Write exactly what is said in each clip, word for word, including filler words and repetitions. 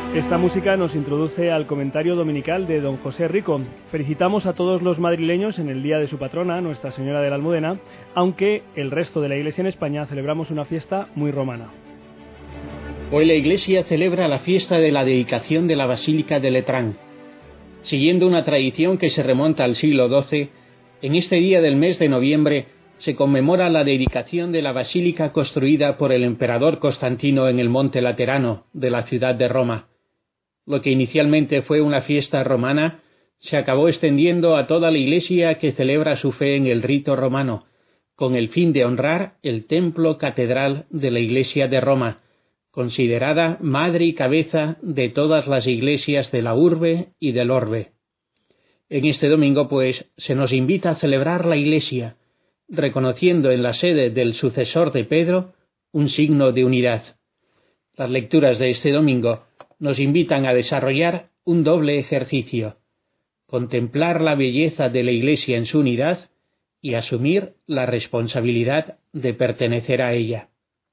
Esta música nos introduce al comentario dominical de don José Rico. Felicitamos a todos los madrileños en el día de su patrona, Nuestra Señora de la Almudena, aunque el resto de la Iglesia en España celebramos una fiesta muy romana. Hoy la Iglesia celebra la fiesta de la dedicación de la Basílica de Letrán. Siguiendo una tradición que se remonta al siglo doce, en este día del mes de noviembre se conmemora la dedicación de la basílica construida por el emperador Constantino en el Monte Laterano de la ciudad de Roma. Lo que inicialmente fue una fiesta romana se acabó extendiendo a toda la Iglesia que celebra su fe en el rito romano, con el fin de honrar el templo catedral de la Iglesia de Roma, considerada madre y cabeza de todas las iglesias de la urbe y del orbe. En este domingo, pues, se nos invita a celebrar la Iglesia, reconociendo en la sede del sucesor de Pedro un signo de unidad. Las lecturas de este domingo nos invitan a desarrollar un doble ejercicio: contemplar la belleza de la Iglesia en su unidad y asumir la responsabilidad de pertenecer a ella.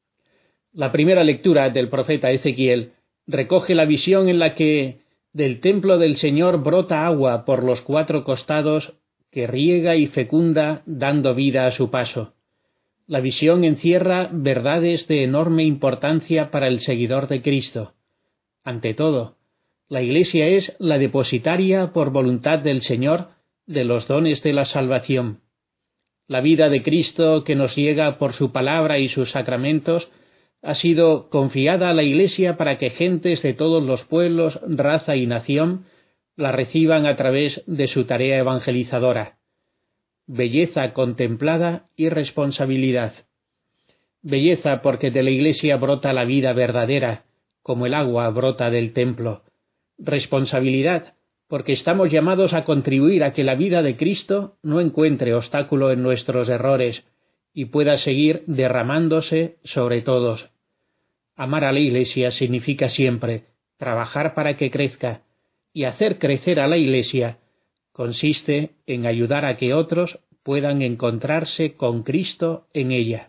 La primera lectura del profeta Ezequiel recoge la visión en la que del templo del Señor brota agua por los cuatro costados que riega y fecunda dando vida a su paso. La visión encierra verdades de enorme importancia para el seguidor de Cristo. Ante todo, la Iglesia es la depositaria por voluntad del Señor de los dones de la salvación. La vida de Cristo que nos llega por su palabra y sus sacramentos ha sido confiada a la Iglesia para que gentes de todos los pueblos, raza y nación la reciban a través de su tarea evangelizadora. Belleza contemplada y responsabilidad. Belleza porque de la Iglesia brota la vida verdadera, como el agua brota del templo. Responsabilidad porque estamos llamados a contribuir a que la vida de Cristo no encuentre obstáculo en nuestros errores y pueda seguir derramándose sobre todos. Amar a la Iglesia significa siempre trabajar para que crezca, y hacer crecer a la Iglesia consiste en ayudar a que otros puedan encontrarse con Cristo en ella.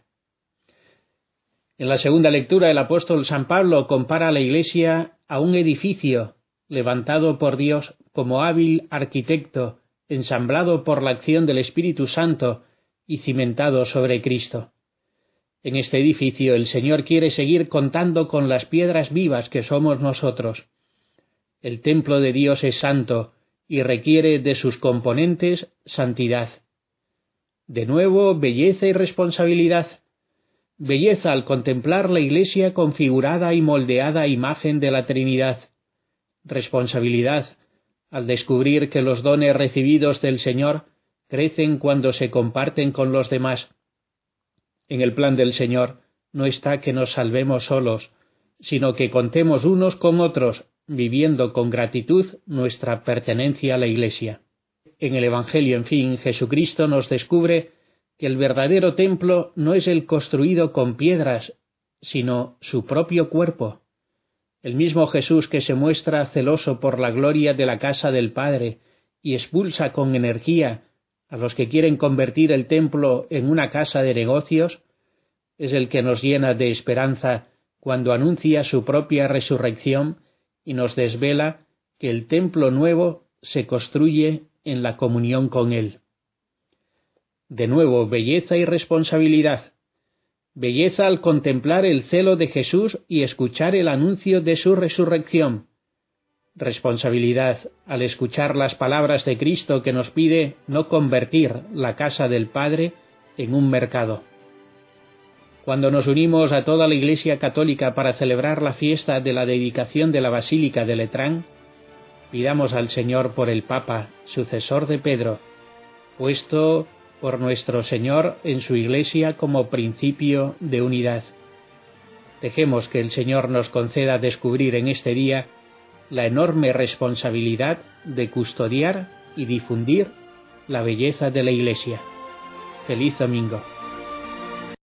En la segunda lectura, el apóstol San Pablo compara a la Iglesia a un edificio levantado por Dios como hábil arquitecto, ensamblado por la acción del Espíritu Santo y cimentado sobre Cristo. En este edificio el Señor quiere seguir contando con las piedras vivas que somos nosotros. El templo de Dios es santo y requiere de sus componentes santidad. De nuevo, belleza y responsabilidad. Belleza al contemplar la Iglesia configurada y moldeada a imagen de la Trinidad. Responsabilidad al descubrir que los dones recibidos del Señor crecen cuando se comparten con los demás. En el plan del Señor no está que nos salvemos solos, sino que contemos unos con otros, viviendo con gratitud nuestra pertenencia a la Iglesia. En el Evangelio, en fin, Jesucristo nos descubre que el verdadero templo no es el construido con piedras, sino su propio cuerpo. El mismo Jesús que se muestra celoso por la gloria de la casa del Padre y expulsa con energía a los que quieren convertir el templo en una casa de negocios, es el que nos llena de esperanza cuando anuncia su propia resurrección y nos desvela que el templo nuevo se construye en la comunión con Él. De nuevo, belleza y responsabilidad. Belleza al contemplar el celo de Jesús y escuchar el anuncio de su resurrección. Responsabilidad al escuchar las palabras de Cristo que nos pide no convertir la casa del Padre en un mercado. Cuando nos unimos a toda la Iglesia católica para celebrar la fiesta de la dedicación de la Basílica de Letrán, pidamos al Señor por el Papa, sucesor de Pedro, puesto por nuestro Señor en su Iglesia como principio de unidad. Dejemos que el Señor nos conceda descubrir en este día la enorme responsabilidad de custodiar y difundir la belleza de la Iglesia. Feliz domingo.